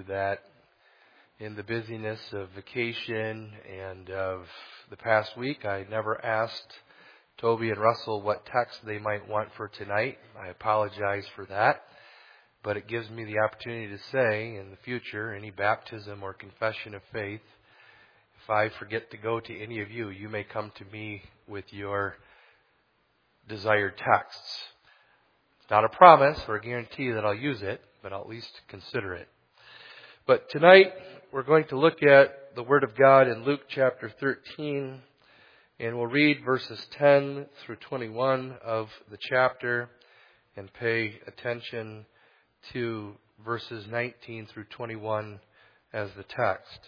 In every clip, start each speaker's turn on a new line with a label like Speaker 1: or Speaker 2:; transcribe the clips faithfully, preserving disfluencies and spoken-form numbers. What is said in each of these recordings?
Speaker 1: that in the busyness of vacation and of the past week, I never asked Toby and Russell what text they might want for tonight. I apologize for that. But it gives me the opportunity to say in the future, any baptism or confession of faith, if I forget to go to any of you, you may come to me with your desired texts. It's not a promise or a guarantee that I'll use it, but I'll at least consider it. But tonight, we're going to look at the Word of God in Luke chapter thirteen, and we'll read verses ten through twenty-one of the chapter and pay attention to verses nineteen through twenty-one as the text.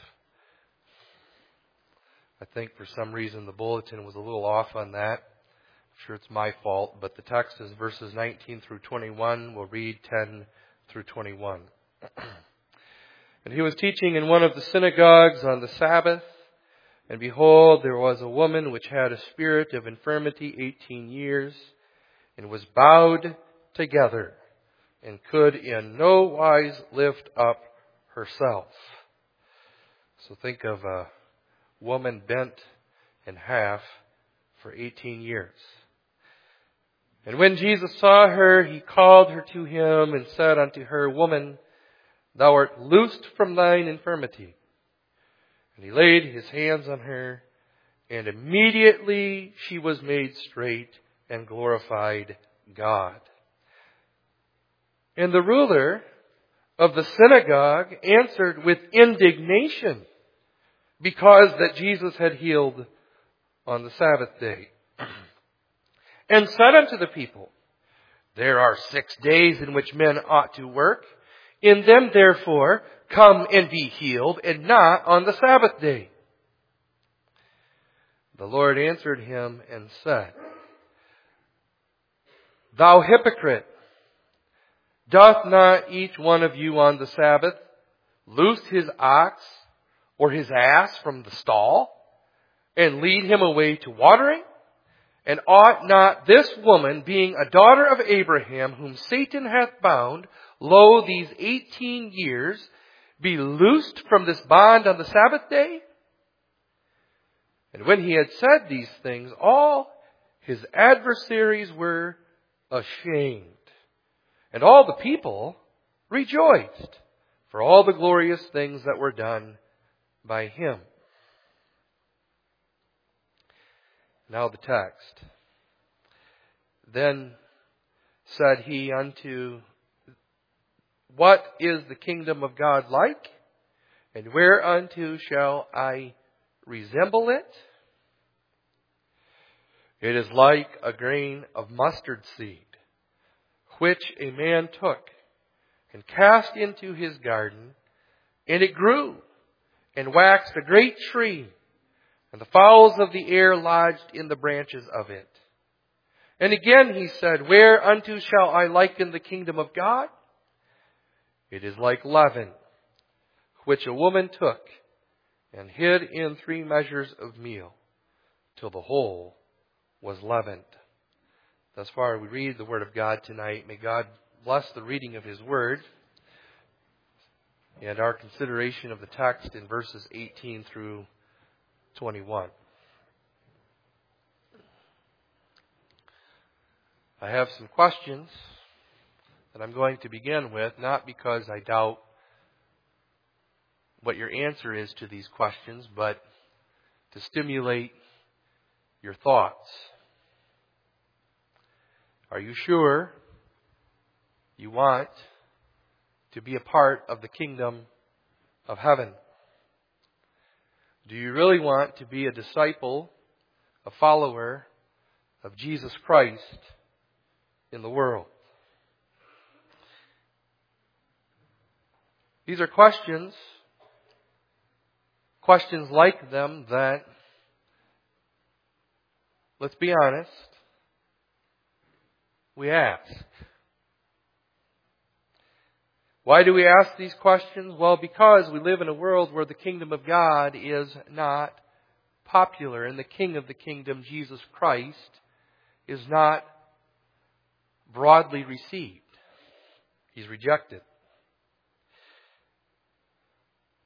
Speaker 1: I think for some reason the bulletin was a little off on that. I'm sure it's my fault, but the text is verses nineteen through twenty-one. We'll read ten through twenty-one. And he was teaching in one of the synagogues on the Sabbath, and behold, there was a woman which had a spirit of infirmity eighteen years, and was bowed together, and could in no wise lift up herself. So think of a woman bent in half for eighteen years. And when Jesus saw her, he called her to him and said unto her, Woman, thou art loosed from thine infirmity. And he laid his hands on her, and immediately she was made straight and glorified God. And the ruler of the synagogue answered with indignation, because that Jesus had healed on the Sabbath day, and said unto the people, There are six days in which men ought to work. In them therefore come and be healed, and not on the Sabbath day. The Lord answered him and said, Thou hypocrite, doth not each one of you on the Sabbath loose his ox or his ass from the stall, and lead him away to watering? And ought not this woman, being a daughter of Abraham, whom Satan hath bound, lo, these eighteen years, be loosed from this bond on the Sabbath day? And when he had said these things, all his adversaries were ashamed. And all the people rejoiced for all the glorious things that were done by him. Now the text. Then said he unto, What is the kingdom of God like? And whereunto shall I resemble it? It is like a grain of mustard seed, which a man took and cast into his garden, and it grew and waxed a great tree, and the fowls of the air lodged in the branches of it. And again he said, Whereunto shall I liken the kingdom of God? It is like leaven, which a woman took and hid in three measures of meal, till the whole was leavened. Thus far we read the Word of God tonight. May God bless the reading of His Word and our consideration of the text in verses eighteen through twenty-one. I have some questions that I'm going to begin with, not because I doubt what your answer is to these questions, but to stimulate your thoughts. Are you sure you want to be a part of the kingdom of heaven? Do you really want to be a disciple, a follower of Jesus Christ in the world? These are questions, questions like them that, let's be honest, we ask. Why do we ask these questions? Well, because we live in a world where the kingdom of God is not popular, and the King of the kingdom, Jesus Christ, is not broadly received. He's rejected.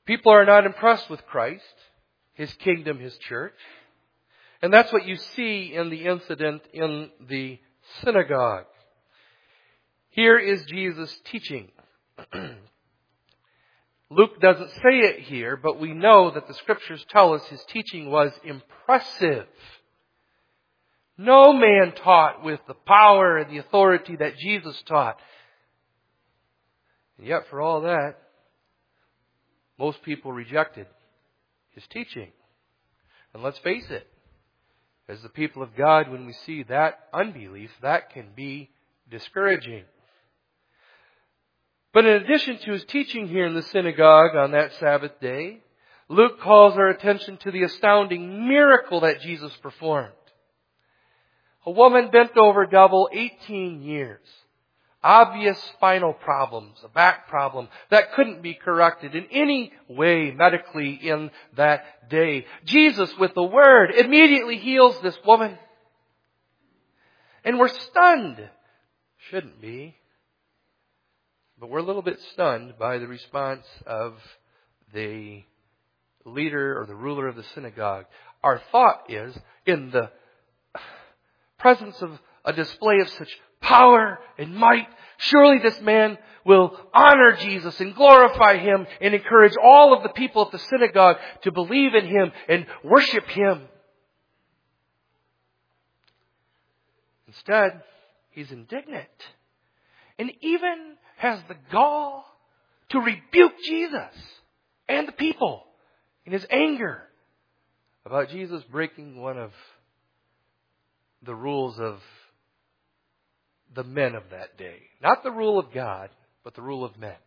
Speaker 1: People are not impressed with Christ, His kingdom, His church. And that's what you see in the incident in the synagogue. Here is Jesus teaching. Luke doesn't say it here, but we know that the Scriptures tell us His teaching was impressive. No man taught with the power and the authority that Jesus taught. And yet for all that, most people rejected His teaching. And let's face it, as the people of God, when we see that unbelief, that can be discouraging. But in addition to His teaching here in the synagogue on that Sabbath day, Luke calls our attention to the astounding miracle that Jesus performed. A woman bent over double eighteen years. Obvious spinal problems, a back problem that couldn't be corrected in any way medically in that day. Jesus, with the Word, immediately heals this woman. And we're stunned. Shouldn't be. But we're a little bit stunned by the response of the leader or the ruler of the synagogue. Our thought is, in the presence of a display of such power and might, surely this man will honor Jesus and glorify Him and encourage all of the people at the synagogue to believe in Him and worship Him. Instead, he's indignant and even has the gall to rebuke Jesus and the people in his anger about Jesus breaking one of the rules of the men of that day. Not the rule of God, but the rule of men.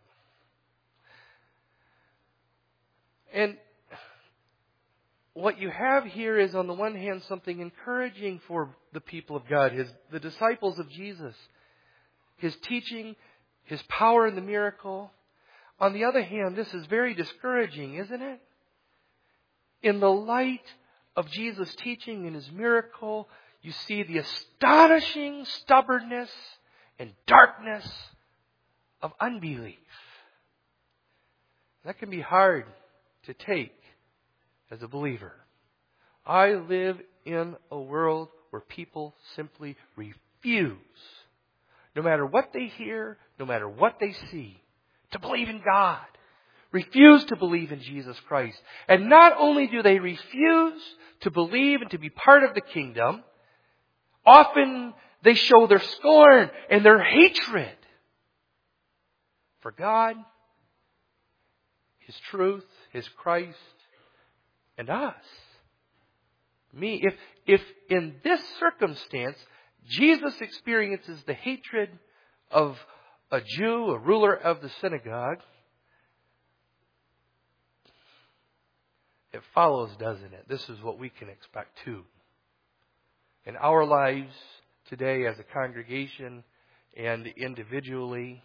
Speaker 1: And what you have here is, on the one hand, something encouraging for the people of God, his, the disciples of Jesus. His teaching, His power in the miracle. On the other hand, this is very discouraging, isn't it? In the light of Jesus' teaching and His miracle, you see the astonishing stubbornness and darkness of unbelief. That can be hard to take as a believer. I live in a world where people simply refuse, no matter what they hear, no matter what they see, to believe in God. Refuse to believe in Jesus Christ. And not only do they refuse to believe and to be part of the kingdom, often they show their scorn and their hatred for God, His truth, His Christ, and us. Me, if, if in this circumstance, Jesus experiences the hatred of a Jew, a ruler of the synagogue, it follows, doesn't it? This is what we can expect too. In our lives today as a congregation and individually,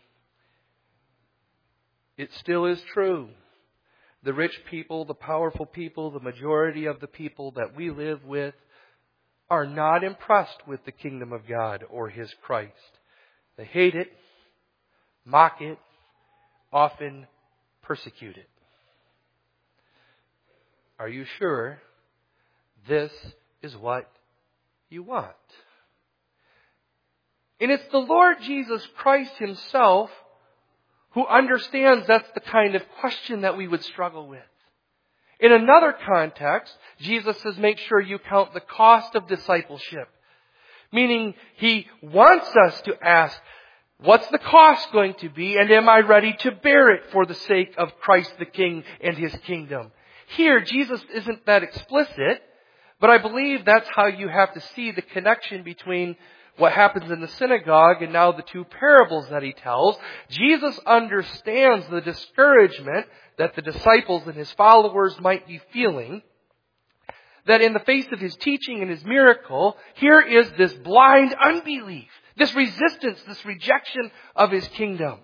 Speaker 1: it still is true. The rich people, the powerful people, the majority of the people that we live with are not impressed with the kingdom of God or His Christ. They hate it, mock it, often persecute it. Are you sure this is what you want? And it's the Lord Jesus Christ Himself who understands that's the kind of question that we would struggle with. In another context, Jesus says, make sure you count the cost of discipleship. Meaning, He wants us to ask, what's the cost going to be, and am I ready to bear it for the sake of Christ the King and His kingdom? Here, Jesus isn't that explicit, but I believe that's how you have to see the connection between what happens in the synagogue and now the two parables that He tells. Jesus understands the discouragement that the disciples and His followers might be feeling. That in the face of His teaching and His miracle, here is this blind unbelief, this resistance, this rejection of His kingdom.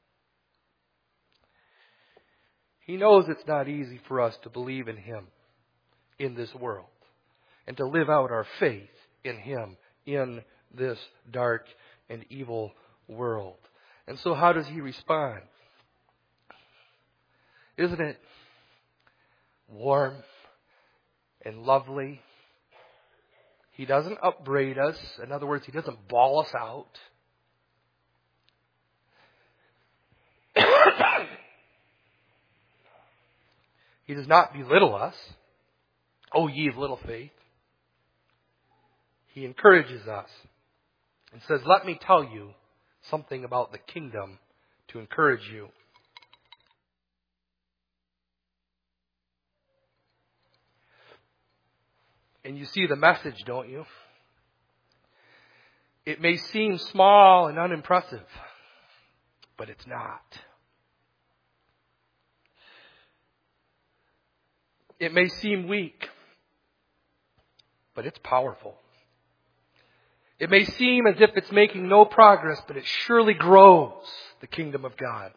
Speaker 1: He knows it's not easy for us to believe in Him in this world and to live out our faith in Him in this dark and evil world. And so how does He respond? Isn't it warm and lovely. He doesn't upbraid us. In other words, He doesn't bawl us out. He does not belittle us. Oh, ye of little faith. He encourages us and says, let me tell you something about the kingdom to encourage you. And you see the message, don't you? It may seem small and unimpressive, but it's not. It may seem weak, but it's powerful. It may seem as if it's making no progress, but it surely grows the kingdom of God.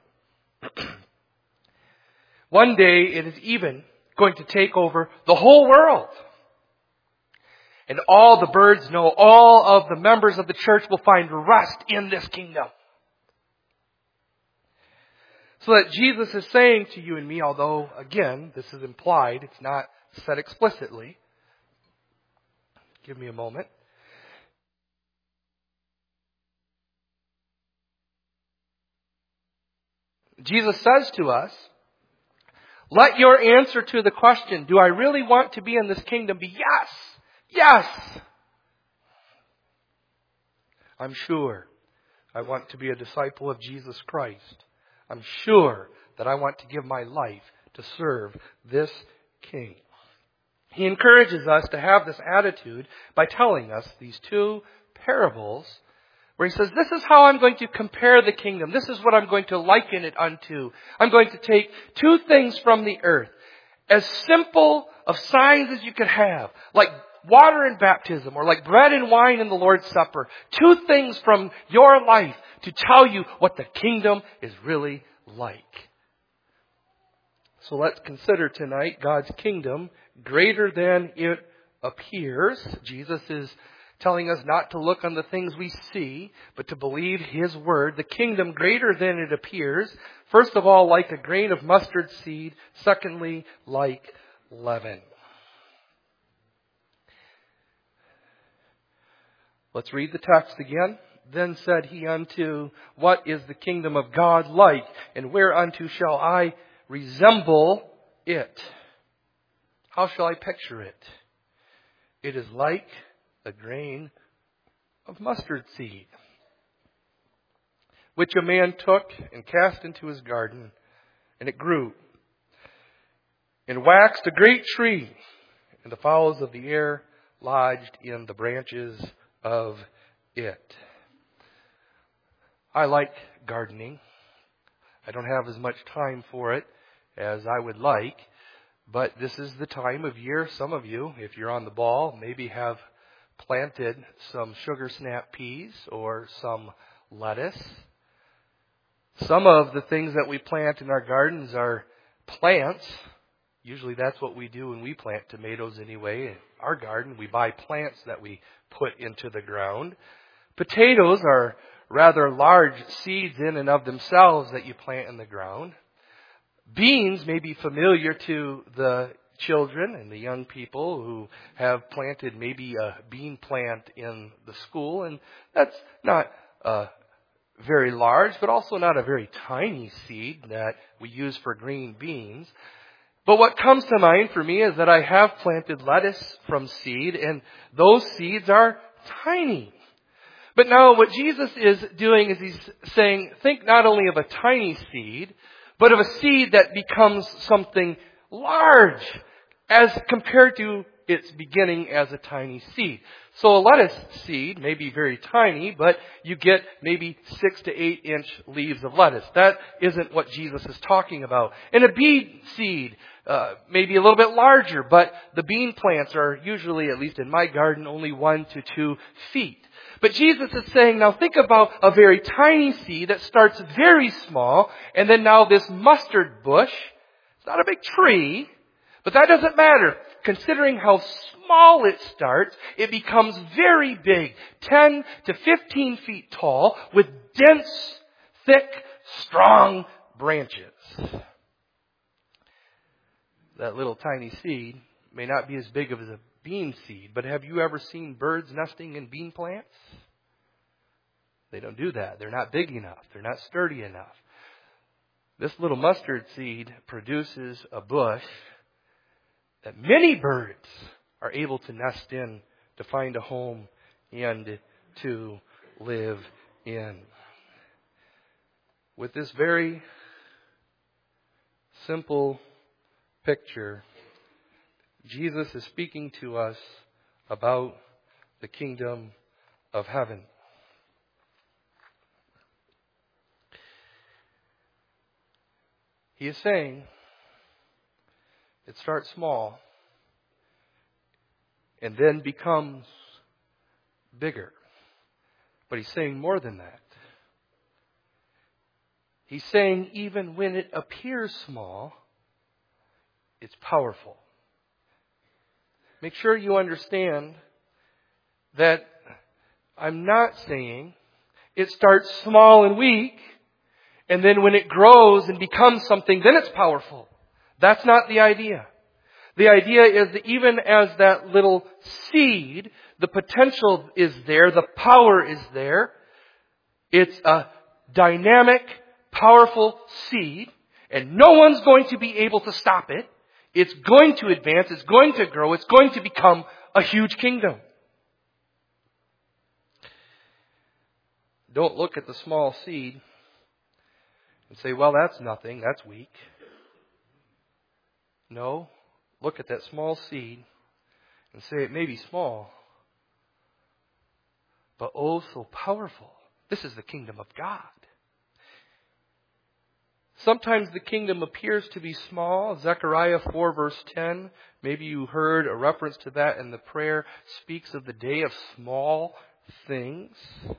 Speaker 1: One day it is even going to take over the whole world. And all the birds know, all of the members of the church will find rest in this kingdom. So that Jesus is saying to you and me, although, again, this is implied, it's not said explicitly. Give me a moment. Jesus says to us, let your answer to the question, do I really want to be in this kingdom, be yes. Yes. I'm sure I want to be a disciple of Jesus Christ. I'm sure that I want to give my life to serve this King. He encourages us to have this attitude by telling us these two parables where He says, this is how I'm going to compare the kingdom. This is what I'm going to liken it unto. I'm going to take two things from the earth, as simple of signs as you could have, like water in baptism or like bread and wine in the Lord's Supper. Two things from your life to tell you what the kingdom is really like. So let's consider tonight God's kingdom greater than it appears. Jesus is telling us not to look on the things we see, but to believe His word. The kingdom greater than it appears. First of all, like a grain of mustard seed. Secondly, like leaven. Let's read the text again. Then said He unto, what is the kingdom of God like? And whereunto shall I resemble it? How shall I picture it? It is like a grain of mustard seed, which a man took and cast into his garden, and it grew, and waxed a great tree, and the fowls of the air lodged in the branches of it. I like gardening. I don't have as much time for it as I would like, but this is the time of year. Some of you, if you're on the ball, maybe have planted some sugar snap peas or some lettuce. Some of the things that we plant in our gardens are plants. Usually that's what we do when we plant tomatoes anyway. In our garden, we buy plants that we put into the ground. Potatoes are rather large seeds in and of themselves that you plant in the ground. Beans may be familiar to the children and the young people who have planted maybe a bean plant in the school. And that's not uh, very large, but also not a very tiny seed that we use for green beans. But what comes to mind for me is that I have planted lettuce from seed, and those seeds are tiny. But now what Jesus is doing is He's saying, think not only of a tiny seed, but of a seed that becomes something large as compared to its beginning as a tiny seed. So a lettuce seed may be very tiny, but you get maybe six to eight inch leaves of lettuce. That isn't what Jesus is talking about. And a bean seed uh, may be a little bit larger, but the bean plants are usually, at least in my garden, only one to two feet. But Jesus is saying, now think about a very tiny seed that starts very small, and then now this mustard bush. It's not a big tree, but that doesn't matter. Considering how small it starts, it becomes very big, ten to fifteen feet tall, with dense, thick, strong branches. that little tiny seed may not be as big as a bean seed, but have you ever seen birds nesting in bean plants? They don't do that. They're not big enough. They're not sturdy enough. This little mustard seed produces a bush that many birds are able to nest in, to find a home, and to live in. With this very simple picture, Jesus is speaking to us about the kingdom of heaven. He is saying it starts small and then becomes bigger. But he's saying more than that. He's saying even when it appears small, it's powerful. Make sure you understand that I'm not saying it starts small and weak, and then when it grows and becomes something, then it's powerful. That's not the idea. The idea is that even as that little seed, the potential is there, the power is there. It's a dynamic, powerful seed, and no one's going to be able to stop it. It's going to advance, it's going to grow, it's going to become a huge kingdom. Don't look at the small seed and say, well, that's nothing, that's weak. No, look at that small seed and say it may be small, but oh so powerful. This is the kingdom of God. Sometimes the kingdom appears to be small. Zechariah four verse ten, maybe you heard a reference to that in the prayer, speaks of the day of small things.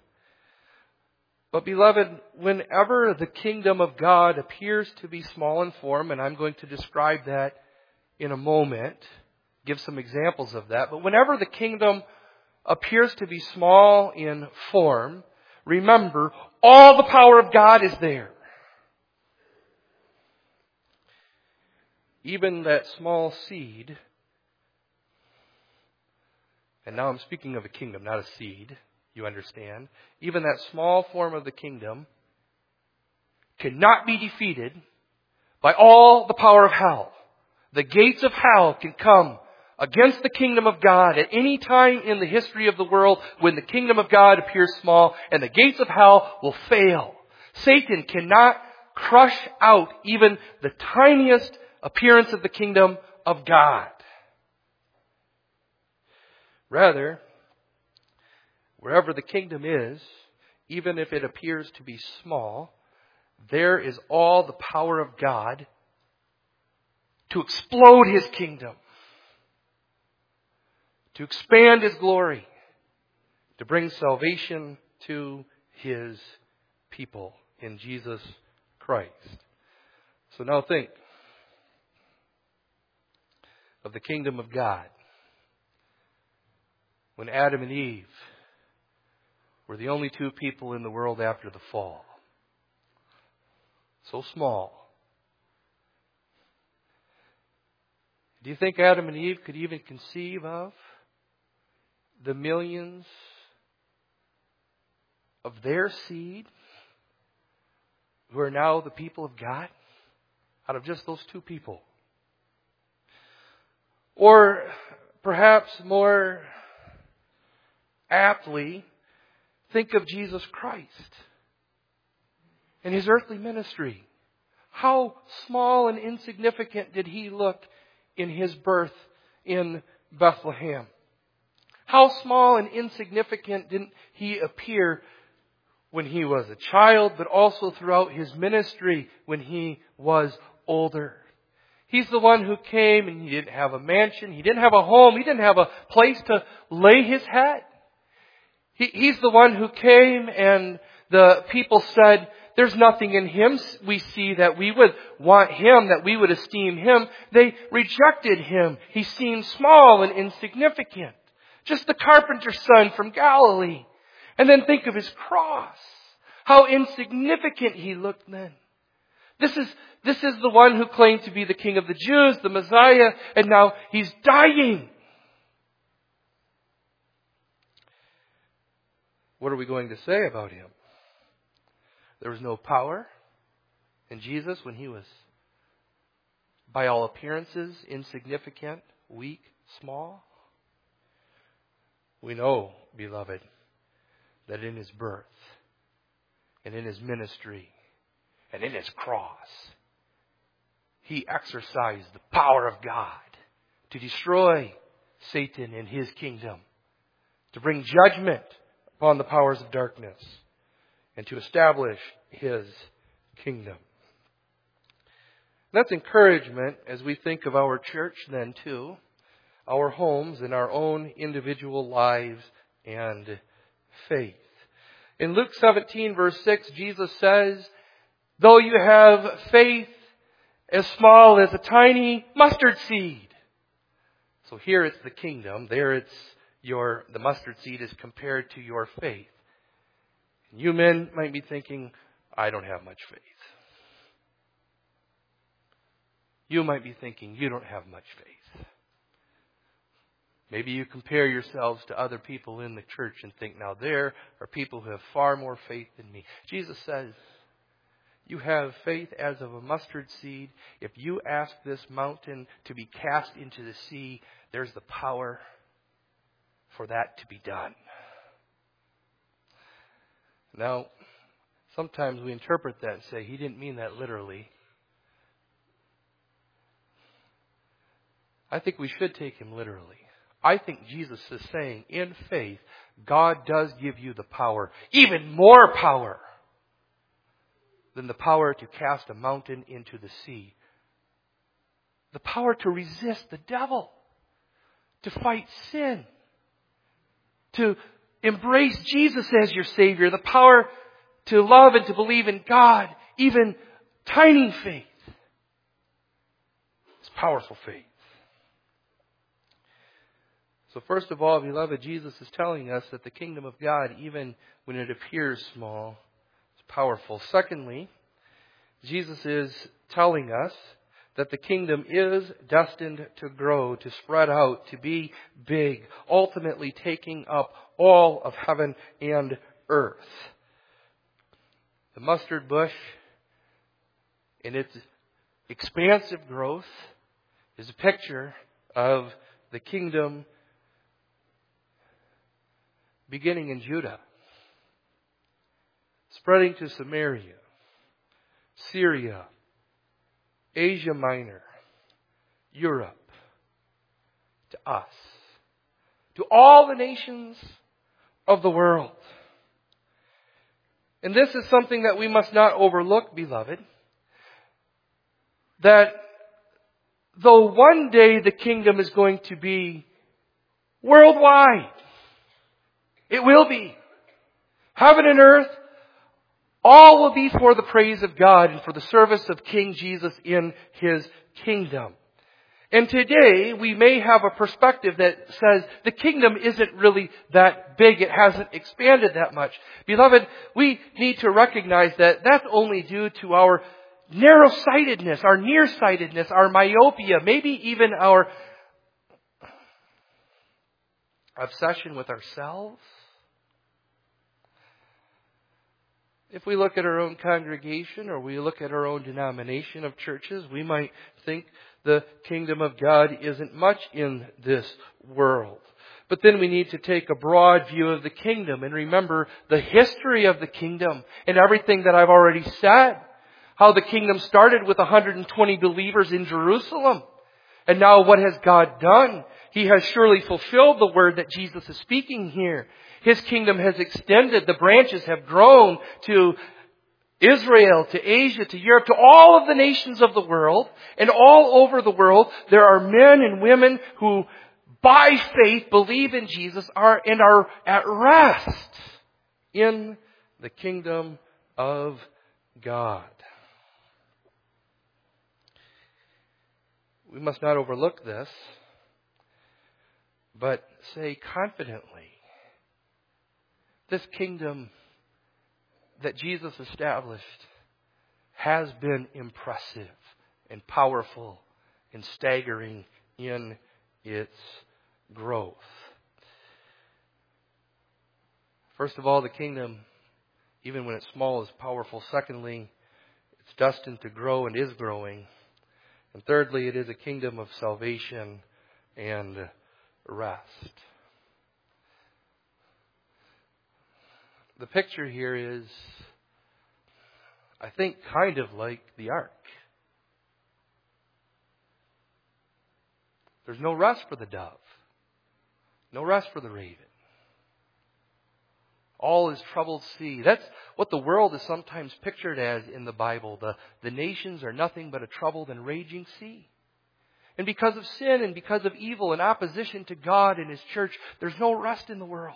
Speaker 1: But beloved, whenever the kingdom of God appears to be small in form, and I'm going to describe that in a moment, give some examples of that, but whenever the kingdom appears to be small in form, remember, all the power of God is there. Even that small seed, and now I'm speaking of a kingdom, not a seed, you understand. Even that small form of the kingdom cannot be defeated by all the power of hell. The gates of hell can come against the kingdom of God at any time in the history of the world when the kingdom of God appears small, and the gates of hell will fail. Satan cannot crush out even the tiniest appearance of the kingdom of God. Rather, wherever the kingdom is, even if it appears to be small, there is all the power of God to explode His kingdom, to expand His glory, to bring salvation to His people in Jesus Christ. So now think of the kingdom of God. When Adam and Eve were the only two people in the world after the fall. So small. Do you think Adam and Eve could even conceive of the millions of their seed who are now the people of God out of just those two people? Or perhaps more aptly, think of Jesus Christ and His earthly ministry. How small and insignificant did He look in His birth in Bethlehem? How small and insignificant didn't He appear when He was a child, but also throughout His ministry when He was older? He's the one who came and He didn't have a mansion. He didn't have a home. He didn't have a place to lay His head. He, he's the one who came and the people said, there's nothing in Him we see that we would want Him, that we would esteem Him. They rejected Him. He seemed small and insignificant. Just the carpenter's son from Galilee. And then think of His cross. How insignificant He looked then. This is, this is the one who claimed to be the King of the Jews, the Messiah, and now he's dying. What are we going to say about him? There was no power in Jesus when he was, by all appearances, insignificant, weak, small. We know, beloved, that in his birth and in his ministry and in his cross, he exercised the power of God to destroy Satan and his kingdom, to bring judgment upon the powers of darkness, and to establish his kingdom. That's encouragement as we think of our church then too, our homes and our own individual lives and faith. In Luke seventeen verse six, Jesus says, though you have faith as small as a tiny mustard seed. So here it's the kingdom. There it's your, the mustard seed is compared to your faith. You men might be thinking, I don't have much faith. You might be thinking, you don't have much faith. Maybe you compare yourselves to other people in the church and think, now there are people who have far more faith than me. Jesus says, you have faith as of a mustard seed. If you ask this mountain to be cast into the sea, there's the power for that to be done. Now, sometimes we interpret that and say, he didn't mean that literally. I think we should take him literally. I think Jesus is saying, in faith, God does give you the power, even more power than the power to cast a mountain into the sea. The power to resist the devil, to fight sin, to embrace Jesus as your Savior, the power to love and to believe in God, even tiny faith. It's powerful faith. So first of all, beloved, Jesus is telling us that the kingdom of God, even when it appears small, is powerful. Secondly, Jesus is telling us that the kingdom is destined to grow, to spread out, to be big, ultimately taking up all of heaven and earth. The mustard bush, in its expansive growth, is a picture of the kingdom beginning in Judah, spreading to Samaria, Syria, Asia Minor, Europe, to us, to all the nations of the world. And this is something that we must not overlook, beloved, that though one day the kingdom is going to be worldwide, it will be. Heaven and earth, all will be for the praise of God and for the service of King Jesus in his kingdom. And today we may have a perspective that says the kingdom isn't really that big. It hasn't expanded that much. Beloved, we need to recognize that that's only due to our narrow-sightedness, our nearsightedness, our myopia, maybe even our obsession with ourselves. If we look at our own congregation or we look at our own denomination of churches, we might think the kingdom of God isn't much in this world. But then we need to take a broad view of the kingdom and remember the history of the kingdom and everything that I've already said. How the kingdom started with one hundred twenty believers in Jerusalem. And now what has God done? He has surely fulfilled the word that Jesus is speaking here. His kingdom has extended. The branches have grown to Israel, to Asia, to Europe, to all of the nations of the world. And all over the world, there are men and women who, by faith, believe in Jesus are and are at rest in the kingdom of God. We must not overlook this, but say confidently, this kingdom that Jesus established has been impressive and powerful and staggering in its growth. First of all, the kingdom, even when it's small, is powerful. Secondly, it's destined to grow and is growing. And thirdly, it is a kingdom of salvation and rest. The picture here is, I think, kind of like the ark. There's no rest for the dove. No rest for the raven. All is troubled sea. That's what the world is sometimes pictured as in the Bible. The, the nations are nothing but a troubled and raging sea. And because of sin and because of evil and opposition to God and His church, there's no rest in the world.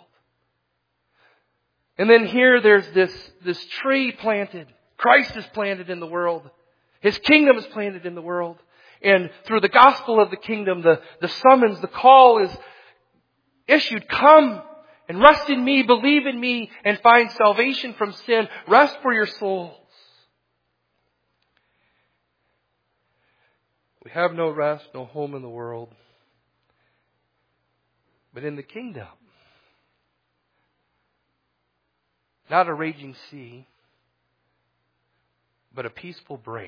Speaker 1: And then here there's this, this tree planted. Christ is planted in the world. His kingdom is planted in the world. And through the gospel of the kingdom, the, the summons, the call is issued. Come and rest in me, believe in me, and find salvation from sin. Rest for your souls. We have no rest, no home in the world. But in the kingdom, not a raging sea, but a peaceful branch.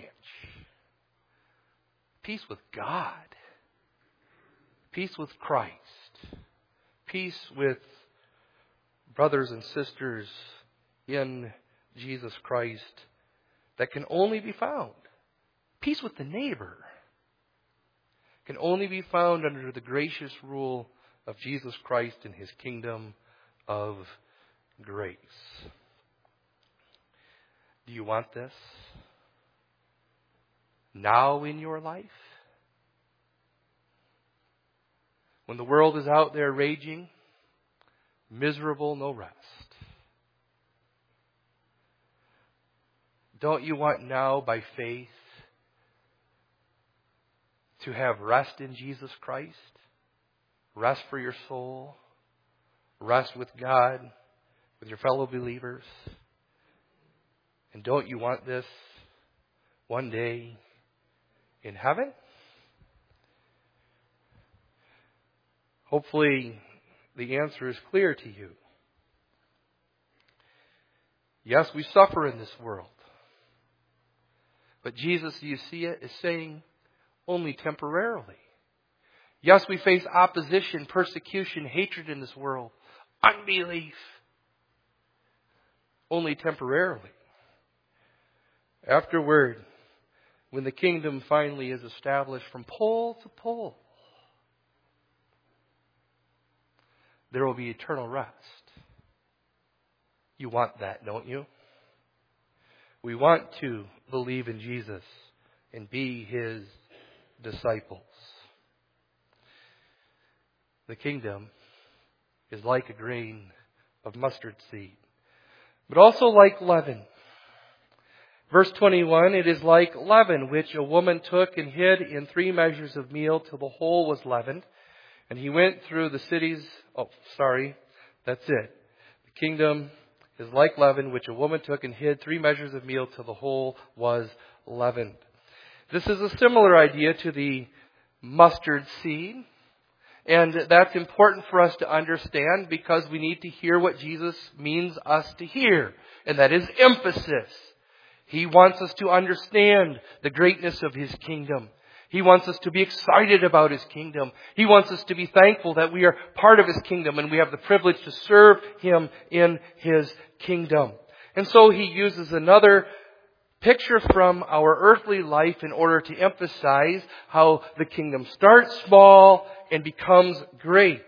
Speaker 1: Peace with God. Peace with Christ. Peace with brothers and sisters in Jesus Christ that can only be found. Peace with the neighbor can only be found under the gracious rule of Jesus Christ and His kingdom of grace. Do you want this now in your life? When the world is out there raging, miserable, no rest. Don't you want now by faith to have rest in Jesus Christ? Rest for your soul? Rest with God, with your fellow believers? And don't you want this one day in heaven? Hopefully the answer is clear to you. Yes, we suffer in this world. But Jesus, do you see it, is saying only temporarily. Yes, we face opposition, persecution, hatred in this world. Unbelief. Only temporarily. Afterward, when the kingdom finally is established from pole to pole, there will be eternal rest. You want that, don't you? We want to believe in Jesus and be His disciples. The kingdom is like a grain of mustard seed, but also like leaven. Verse twenty-one, it is like leaven, which a woman took and hid in three measures of meal till the whole was leavened. And he went through the cities. Oh, sorry. That's it. The kingdom is like leaven, which a woman took and hid three measures of meal till the whole was leavened. This is a similar idea to the mustard seed. And that's important for us to understand because we need to hear what Jesus means us to hear. And that is emphasis. He wants us to understand the greatness of His kingdom. He wants us to be excited about His kingdom. He wants us to be thankful that we are part of His kingdom and we have the privilege to serve Him in His kingdom. And so He uses another picture from our earthly life in order to emphasize how the kingdom starts small and becomes great.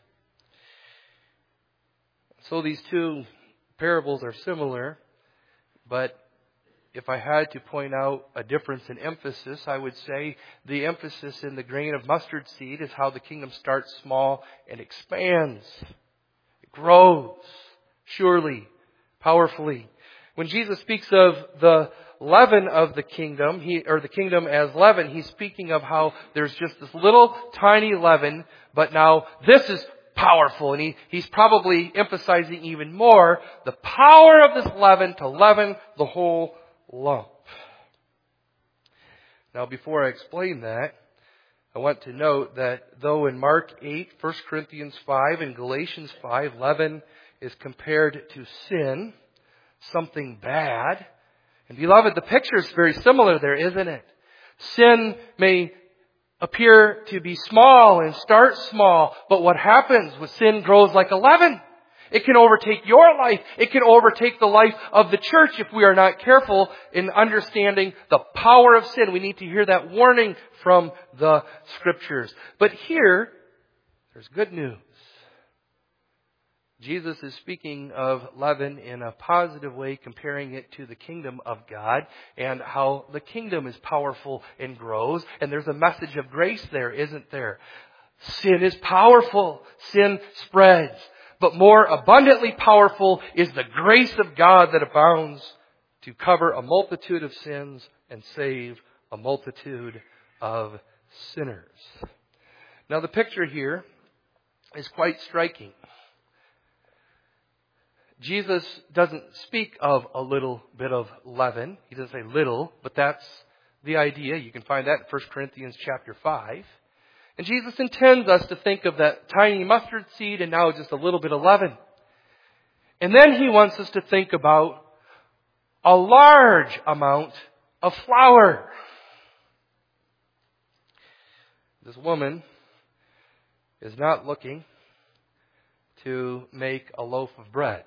Speaker 1: So these two parables are similar, but if I had to point out a difference in emphasis, I would say the emphasis in the grain of mustard seed is how the kingdom starts small and expands. It grows, surely, powerfully. When Jesus speaks of the leaven of the kingdom, he, or the kingdom as leaven, He's speaking of how there's just this little tiny leaven, but now this is powerful. And he, He's probably emphasizing even more the power of this leaven to leaven the whole lump. Now, before I explain that, I want to note that though in Mark eight, First Corinthians five, and Galatians five, leaven is compared to sin, something bad. And beloved, the picture is very similar there, isn't it? Sin may appear to be small and start small, but what happens when sin grows like a leaven? It can overtake your life. It can overtake the life of the church if we are not careful in understanding the power of sin. We need to hear that warning from the Scriptures. But here, there's good news. Jesus is speaking of leaven in a positive way, comparing it to the kingdom of God and how the kingdom is powerful and grows. And there's a message of grace there, isn't there? Sin is powerful. Sin spreads. But more abundantly powerful is the grace of God that abounds to cover a multitude of sins and save a multitude of sinners. Now the picture here is quite striking. Jesus doesn't speak of a little bit of leaven. He doesn't say little, but that's the idea. You can find that in First Corinthians chapter five. And Jesus intends us to think of that tiny mustard seed and now just a little bit of leaven. And then He wants us to think about a large amount of flour. This woman is not looking to make a loaf of bread.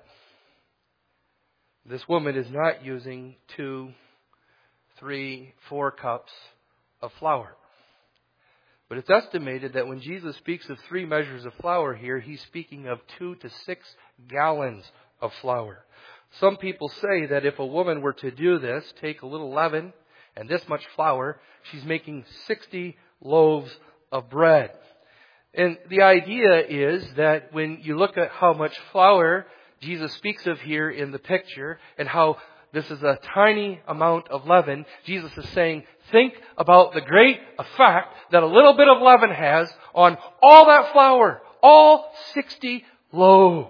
Speaker 1: This woman is not using two, three, four cups of flour. But it's estimated that when Jesus speaks of three measures of flour here, He's speaking of two to six gallons of flour. Some people say that if a woman were to do this, take a little leaven and this much flour, she's making sixty loaves of bread. And the idea is that when you look at how much flour Jesus speaks of here in the picture and how this is a tiny amount of leaven, Jesus is saying, think about the great effect that a little bit of leaven has on all that flour, all sixty loaves.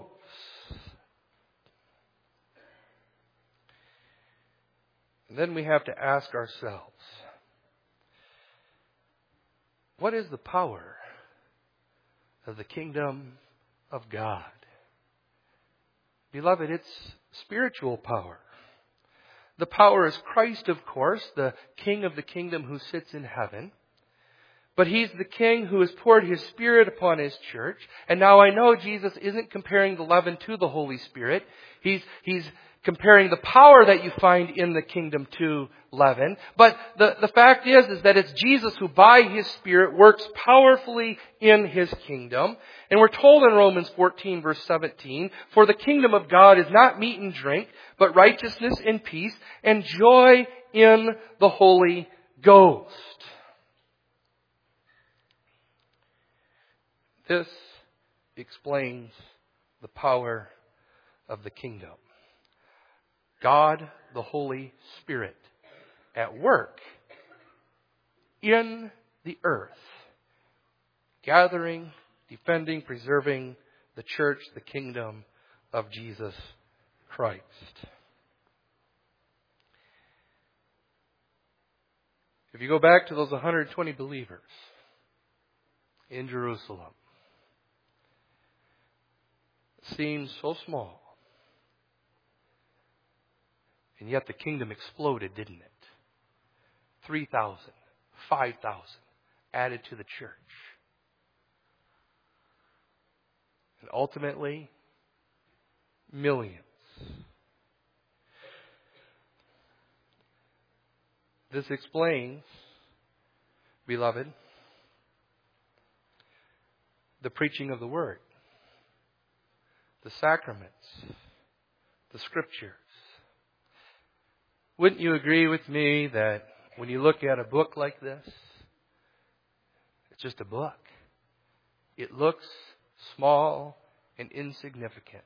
Speaker 1: And then we have to ask ourselves, what is the power of the kingdom of God? Beloved, it's spiritual power. The power is Christ, of course, the King of the kingdom who sits in heaven. But He's the King who has poured His Spirit upon His church. And now I know Jesus isn't comparing the leaven to the Holy Spirit. He's, he's comparing the power that you find in the kingdom to leaven. But the, the fact is, is that it's Jesus who by His Spirit works powerfully in His kingdom. And we're told in Romans fourteen verse seventeen, for the kingdom of God is not meat and drink, but righteousness and peace and joy in the Holy Ghost. This explains the power of the kingdom. God, the Holy Spirit, at work in the earth, gathering, defending, preserving the church, the kingdom of Jesus Christ. If you go back to those one hundred twenty believers in Jerusalem, it seems so small. And yet the kingdom exploded, didn't it? three thousand, five thousand added to the church. And ultimately, millions. This explains, beloved, the preaching of the Word, the sacraments, the Scriptures. Wouldn't you agree with me that when you look at a book like this, it's just a book. It looks small and insignificant.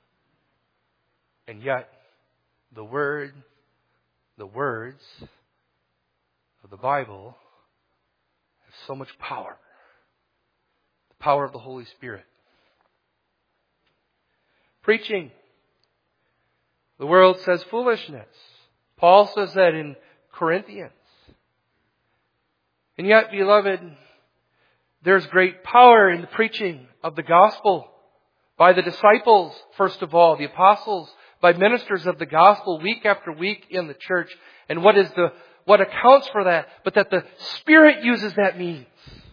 Speaker 1: And yet, the Word, the words of the Bible have so much power. The power of the Holy Spirit. Preaching. The world says foolishness. Paul says that in Corinthians. And yet, beloved, there's great power in the preaching of the gospel by the disciples, first of all, the apostles, by ministers of the gospel week after week in the church. And what is the what accounts for that? But that the Spirit uses that means.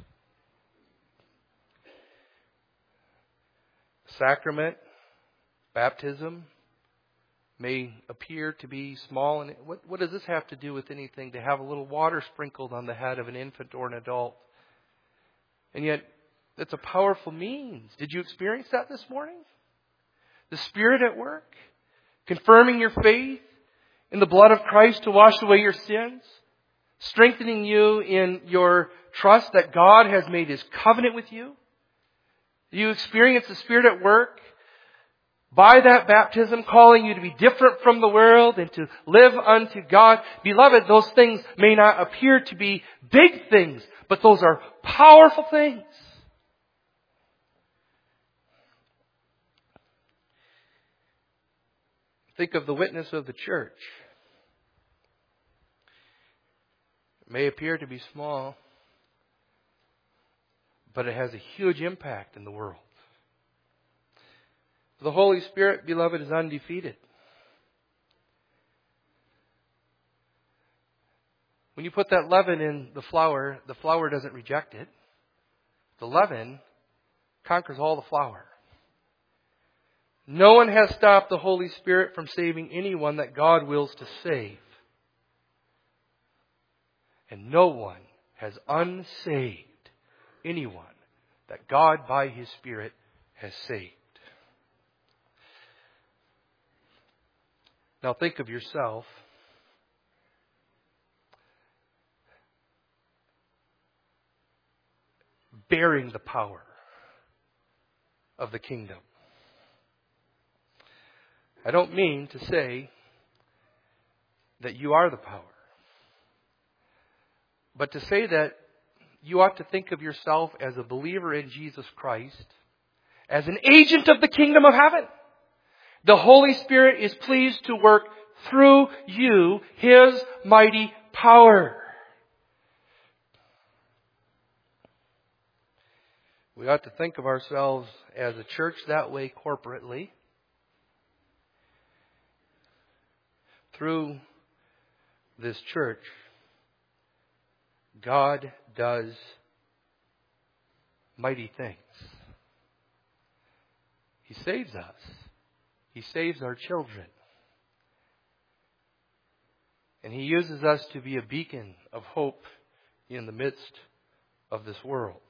Speaker 1: Sacrament, baptism, may appear to be small. And what, what does this have to do with anything? To have a little water sprinkled on the head of an infant or an adult. And yet, it's a powerful means. Did you experience that this morning? The Spirit at work, confirming your faith in the blood of Christ to wash away your sins, strengthening you in your trust that God has made His covenant with you. Do you experience the Spirit at work by that baptism, calling you to be different from the world and to live unto God? Beloved, those things may not appear to be big things, but those are powerful things. Think of the witness of the church. It may appear to be small, but it has a huge impact in the world. The Holy Spirit, beloved, is undefeated. When you put that leaven in the flour, the flour doesn't reject it. The leaven conquers all the flour. No one has stopped the Holy Spirit from saving anyone that God wills to save. And no one has unsaved anyone that God by His Spirit has saved. Now think of yourself bearing the power of the kingdom. I don't mean to say that you are the power, but to say that you ought to think of yourself as a believer in Jesus Christ, as an agent of the kingdom of heaven. The Holy Spirit is pleased to work through you His mighty power. We ought to think of ourselves as a church that way corporately. Through this church, God does mighty things. He saves us. He saves our children. And He uses us to be a beacon of hope in the midst of this world.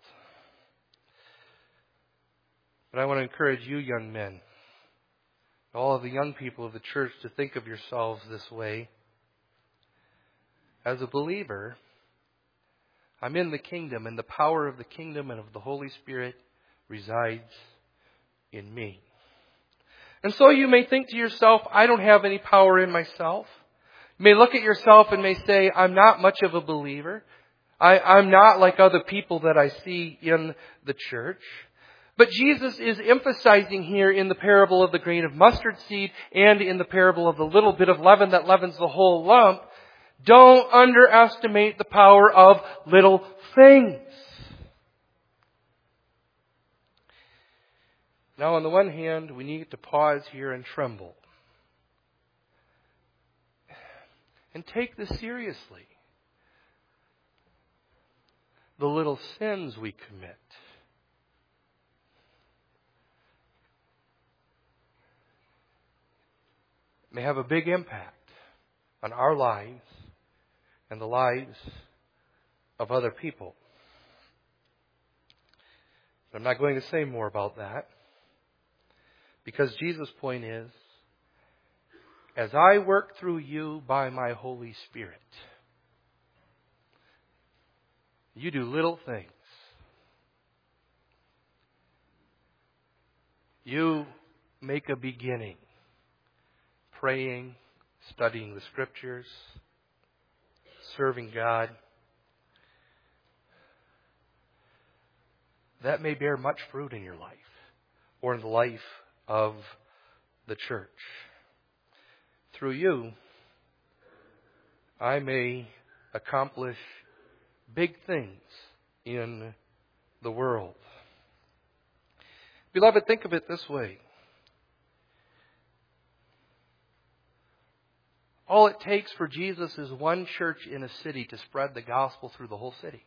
Speaker 1: But I want to encourage you, young men, all of the young people of the church, to think of yourselves this way. As a believer, I'm in the kingdom, and the power of the kingdom and of the Holy Spirit resides in me. And so you may think to yourself, I don't have any power in myself. You may look at yourself and may say, I'm not much of a believer. I, I'm not like other people that I see in the church. But Jesus is emphasizing here in the parable of the grain of mustard seed and in the parable of the little bit of leaven that leavens the whole lump, don't underestimate the power of little things. Now, on the one hand, we need to pause here and tremble. And take this seriously. The little sins we commit. May have a big impact on our lives and the lives of other people. I'm not going to say more about that, because Jesus' point is, as I work through you by my Holy Spirit, you do little things. You make a beginning. Praying, studying the Scriptures, serving God. That may bear much fruit in your life or in the life of the church. Through you, I may accomplish big things in the world. Beloved, think of it this way. All it takes for Jesus is one church in a city to spread the gospel through the whole city.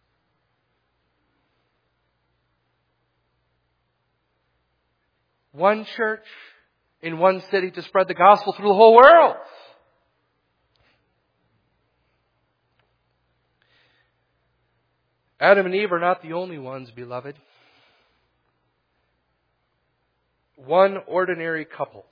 Speaker 1: One church in one city to spread the gospel through the whole world. Adam and Eve are not the only ones, beloved. One ordinary couple.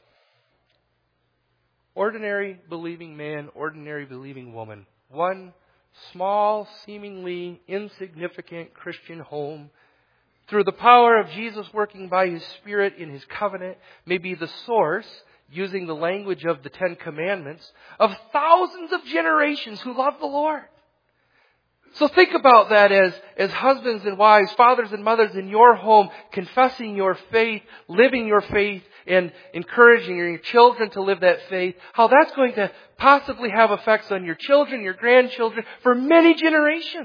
Speaker 1: Ordinary believing man, ordinary believing woman. One small, seemingly insignificant Christian home, through the power of Jesus working by His Spirit in His covenant, may be the source, using the language of the Ten Commandments, of thousands of generations who love the Lord. So think about that as, as husbands and wives, fathers and mothers in your home, confessing your faith, living your faith, and encouraging your children to live that faith, how that's going to possibly have effects on your children, your grandchildren, for many generations.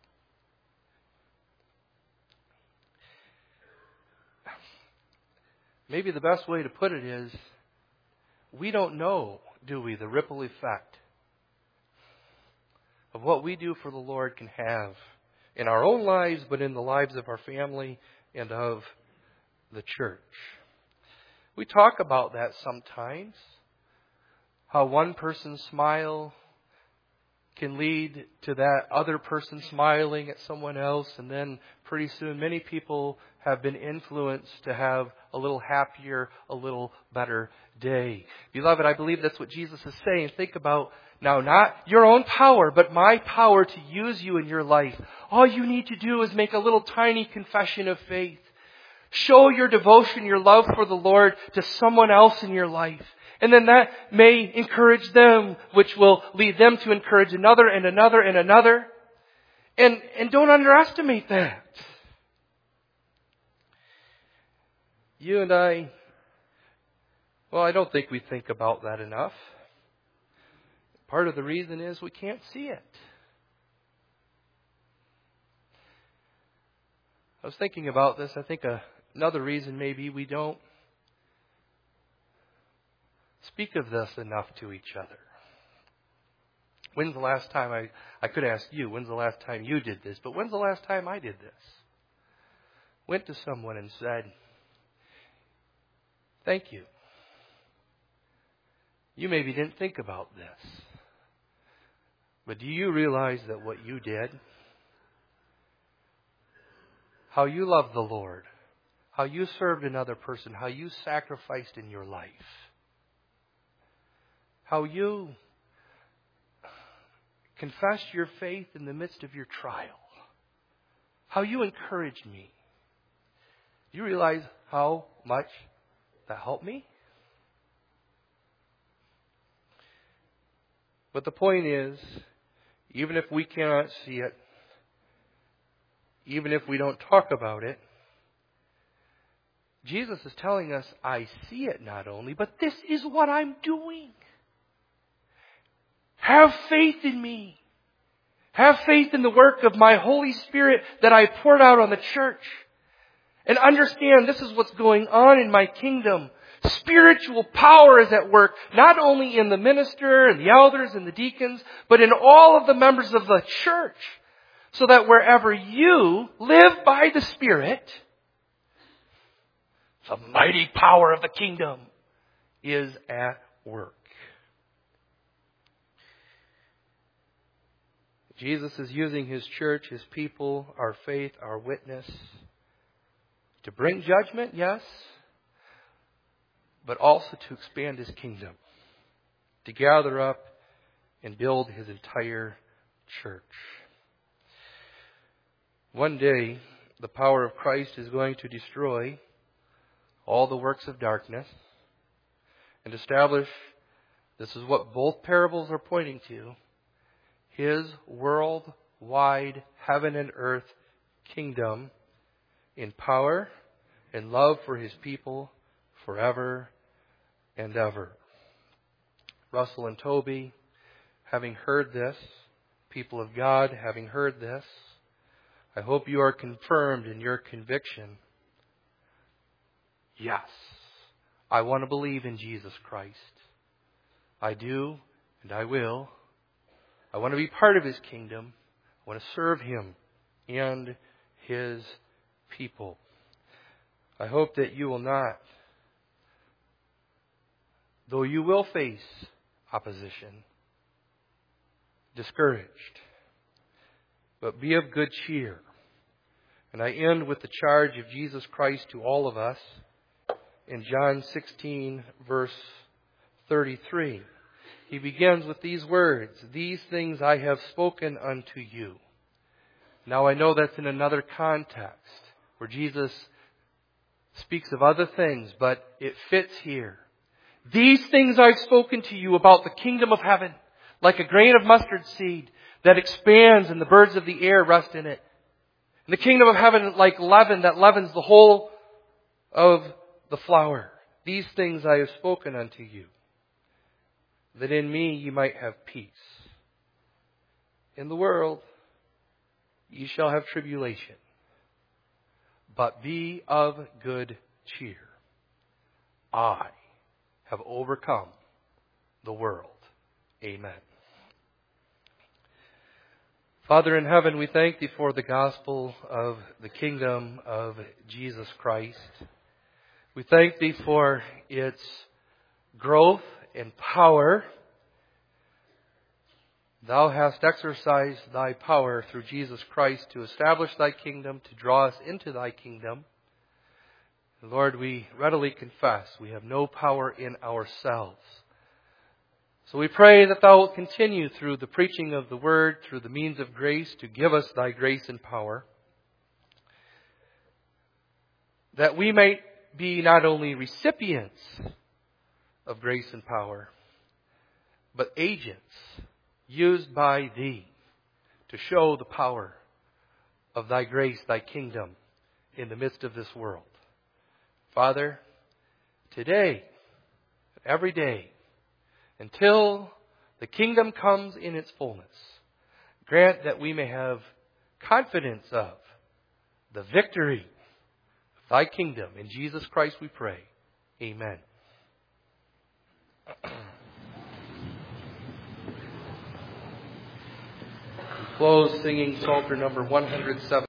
Speaker 1: Maybe the best way to put it is, we don't know, do we, the ripple effect of what we do for the Lord can have in our own lives, but in the lives of our family and of the church. We talk about that sometimes, how one person's smile can lead to that other person smiling at someone else, and then pretty soon many people have been influenced to have a little happier, a little better day. Beloved, I believe that's what Jesus is saying. Think about now, not your own power, but my power to use you in your life. All you need to do is make a little tiny confession of faith. Show your devotion, your love for the Lord to someone else in your life. And then that may encourage them, which will lead them to encourage another and another and another. And, and don't underestimate that. You and I, well, I don't think we think about that enough. Part of the reason is we can't see it. I was thinking about this. I think a, another reason maybe we don't speak of this enough to each other. When's the last time I, I could ask you, when's the last time you did this? But when's the last time I did this? Went to someone and said, thank you. You maybe didn't think about this. But do you realize that what you did, how you loved the Lord, how you served another person, how you sacrificed in your life, how you confessed your faith in the midst of your trial, how you encouraged me. Do you realize how much that helped me? But the point is, even if we cannot see it, even if we don't talk about it, Jesus is telling us, I see it not only, but this is what I'm doing. Have faith in me. Have faith in the work of my Holy Spirit that I poured out on the church. And understand this is what's going on in my kingdom. Spiritual power is at work, not only in the minister and the elders and the deacons, but in all of the members of the church. So that wherever you live by the Spirit, the mighty power of the kingdom is at work. Jesus is using His church, His people, our faith, our witness, to bring judgment, yes, but also to expand His kingdom, to gather up and build His entire church. One day, the power of Christ is going to destroy all the works of darkness and establish, this is what both parables are pointing to, His worldwide heaven and earth kingdom in power and love for His people forever and ever. Russell and Toby, having heard this, People of God, having heard this, I hope you are confirmed in your conviction. Yes, I want to believe in Jesus Christ. I do, and I will. I want to be part of His kingdom. I want to serve Him and His people. I hope that you will not, though you will face opposition, discouraged, but be of good cheer. And I end with the charge of Jesus Christ to all of us in John sixteen, verse thirty-three. He begins with these words, "These things I have spoken unto you." Now I know that's in another context where Jesus speaks of other things, but it fits here. "These things I've spoken to you about the kingdom of heaven, like a grain of mustard seed that expands and the birds of the air rest in it. And the kingdom of heaven like leaven that leavens the whole of the flour. These things I have spoken unto you, that in me ye might have peace. In the world ye shall have tribulation, but be of good cheer. I have overcome the world." Amen. Father in heaven, we thank Thee for the gospel of the kingdom of Jesus Christ. We thank Thee for its growth and power. Thou hast exercised Thy power through Jesus Christ to establish Thy kingdom, to draw us into Thy kingdom. Lord, we readily confess we have no power in ourselves. So we pray that Thou wilt continue through the preaching of the Word, through the means of grace, to give us Thy grace and power, that we may be not only recipients of grace and power, but agents used by Thee to show the power of Thy grace, Thy kingdom in the midst of this world. Father, today, every day, until the kingdom comes in its fullness, grant that we may have confidence of the victory of Thy kingdom. In Jesus Christ we pray. Amen. We close singing Psalter number one hundred seven.